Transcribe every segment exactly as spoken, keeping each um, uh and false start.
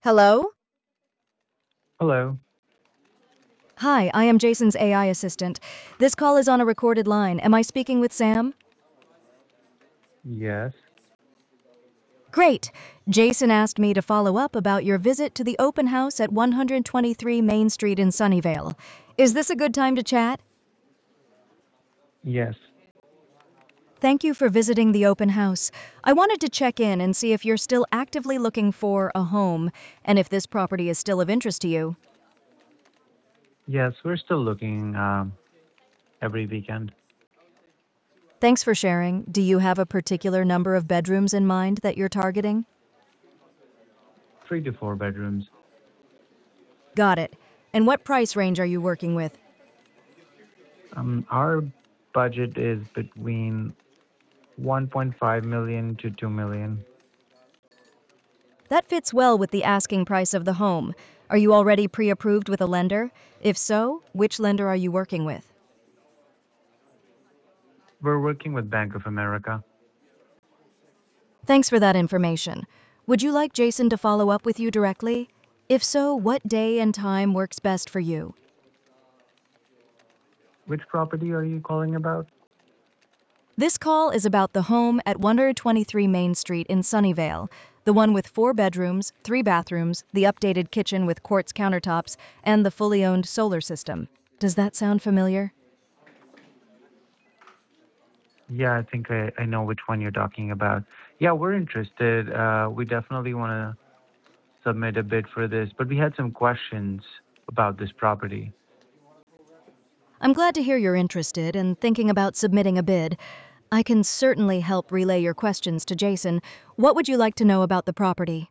Hello? Hello. Hi, I am Jason's A I assistant. This call is on a recorded line. Am I speaking with Sam? Yes. Great. Jason asked me to follow up about your visit to the open house at one twenty-three Main Street in Sunnyvale. Is this a good time to chat? Yes. Thank you for visiting the open house. I wanted to check in and see if you're still actively looking for a home and if this property is still of interest to you. Yes. We're still looking um, every weekend. Thanks for sharing. Do you have a particular number of bedrooms in mind that you're targeting? Three to four bedrooms. Got it. And what price range are you working with? Um, our budget is between one point five million to two million. That fits well with the asking price of the home. Are you already pre approved with a lender? If so, which lender are you working with? We're working with Bank of America. Thanks for that information. Would you like Jason to follow up with you directly? If so, what day and time works best for you? Which property are you calling about? This call is about the home at one twenty-three Main Street in Sunnyvale, the one with four bedrooms, three bathrooms, the updated kitchen with quartz countertops, and the fully owned solar system. Does that sound familiar? Yeah, I think I, I know which one you're talking about. Yeah, we're interested. Uh, we definitely want to submit a bid for this, but we had some questions about this property. I'm glad to hear you're interested and thinking about submitting a bid. I can certainly help relay your questions to Jason. What would you like to know about the property?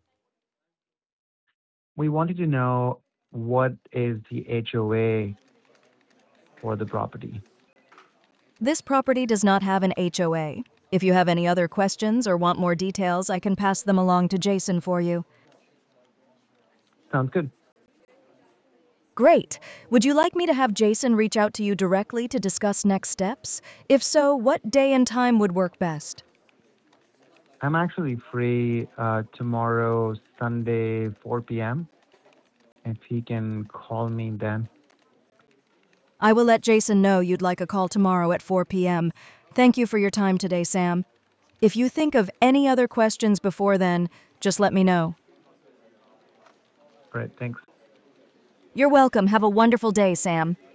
We wanted to know what is the H O A for the property. This property does not have an H O A. If you have any other questions or want more details, I can pass them along to Jason for you. Sounds good. Great. Would you like me to have Jason reach out to you directly to discuss next steps? If so, what day and time would work best? I'm actually free uh, tomorrow, Sunday, four p m. If he can call me then. I will let Jason know you'd like a call tomorrow at four p m. Thank you for your time today, Sam. If you think of any other questions before then, just let me know. All right, thanks. You're welcome. Have a wonderful day, Sam.